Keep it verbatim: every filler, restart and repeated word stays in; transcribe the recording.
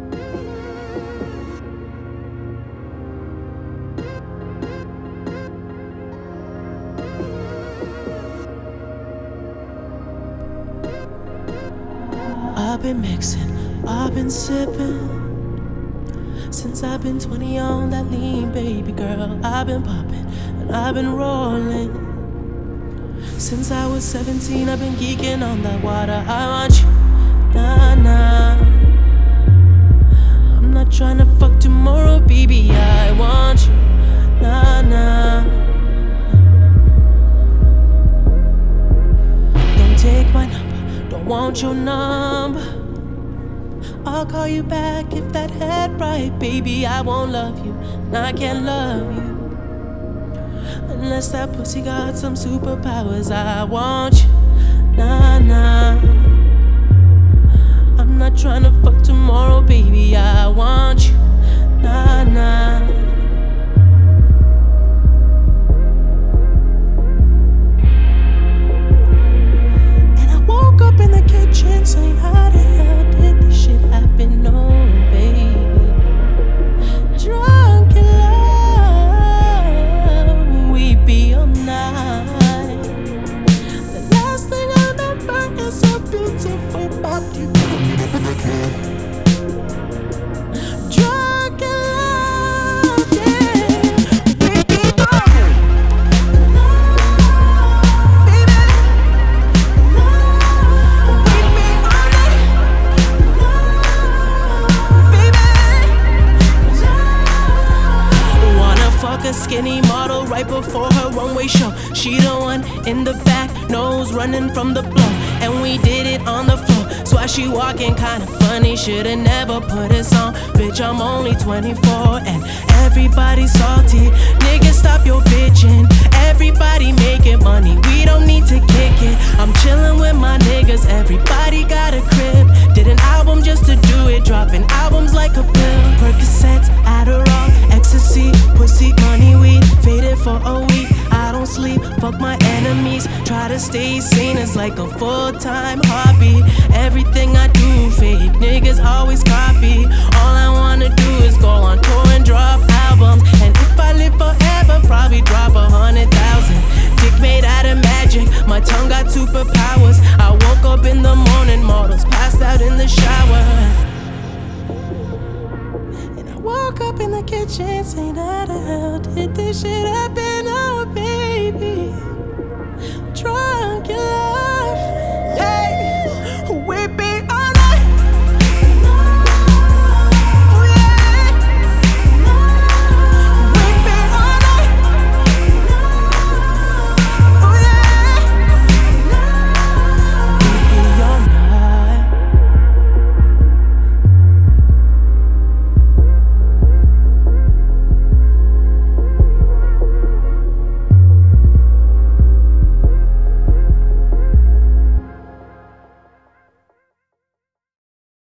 I've been mixing, I've been sipping since I've been twenty on that lean, baby girl. I've been popping and I've been rolling since I was seventeen. I've been geeking on that water. I want you, nah nah. I'm not trying to fuck tomorrow, baby. I want you, nah nah. Don't take my number, don't want your number. I'll call you back if that head right, baby. I won't love you, and I can't love you unless that pussy got some superpowers. I want you, nah nah. I'm not trying to fuck tomorrow, baby. I want you, nah nah. And I woke up in the kitchen saying, how the hell did this shit happen? No, baby. Drunk in love, we be all night. The last thing I remember is a beautiful body. Drunk in love, yeah. We be all baby. We be all night, baby. Wanna fuck a skinny model right before her runway show. She the one in the back, nose running from the blow. And we did it on the floor, so why she walking kinda funny? Shoulda never put us on. Bitch, I'm only twenty-four and everybody's salty. Niggas, stop your bitching. Everybody making money, we don't need to kick it. I'm chillin' with my niggas, everybody got a crib. Did an album just to do it, dropping albums like a pill. Percocets, Adderall, ecstasy, pussy, money, weed. Faded for a week, I don't sleep, fuck my enemies. Try to stay sane, it's like a full-time hobby. Everything I do fake, niggas always copy. All I wanna do is go on tour and drop albums. And if I live forever, probably drop a hundred thousand. Dick made out of magic, my tongue got superpowers. I woke up in the morning, models passed out in the shower. And I woke up in the kitchen saying, how the hell did this shit happen? Oh, baby.